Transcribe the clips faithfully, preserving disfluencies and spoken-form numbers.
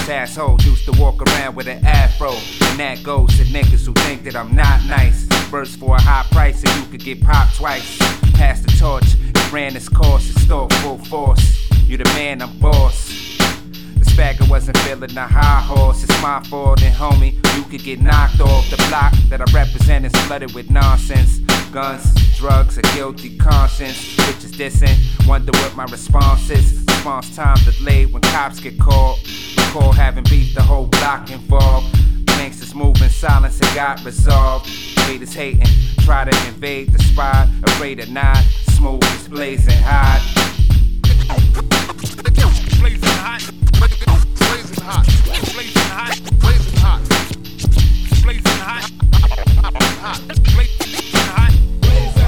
These assholes used to walk around with an afro, and that goes to niggas who think that I'm not nice. Verse for a high price and you could get popped twice. Pass the torch, it ran its course, it stole full force. You the man, I'm boss. The spagger wasn't feeling the high horse. It's my fault, and homie, you could get knocked off. The block that I represent is flooded with nonsense. Guns, drugs, a guilty conscience. Bitches dissing, wonder what my response is. Response time delayed when cops get called. Recall having beef, the whole block involved. Gangsters moving, silence, it got resolved. Haters hating, try to invade the spot. Afraid or not, smooth as blazing hot. Blazing hot, blazing hot, blazing hot, blazing hot, blazing hot, hot, blazing hot, blazing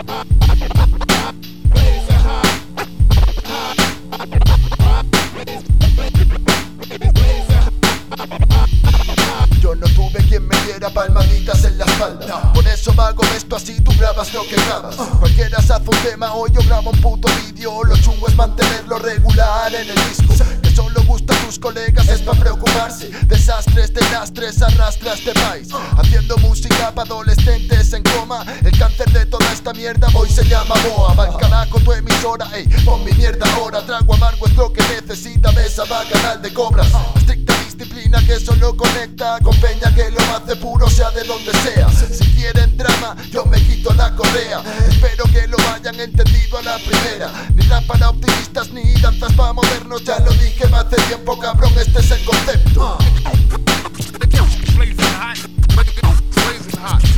Yo no tuve quien me diera palmaditas en la espalda. Por eso vago esto así, tú grabas lo que grabas. Cualquiera se hace un tema, hoy yo grabo un puto vídeo. Lo chungo es mantenerlo regular en el disco. Que solo gusta a tus colegas es pa' preocuparse. Desastres de lastres arrastra este país. Haciendo música pa' adolescentes en coma. El cáncer de toda esta mierda hoy se llama boa. Va al carajo tu emisora, ey, pon mi mierda ahora. Trago amargo es lo que necesita, mesa va canal de cobras. Estricta disciplina que solo conecta con peña que lo hace puro sea de donde sea. Si quieren drama, yo me quito la correa. Espero que lo hayan entendido a la primera. Ni rap para optimistas ni danzas para modernos. Ya lo dije hace tiempo, cabrón, este es el concepto. blazing hot, blazing hot.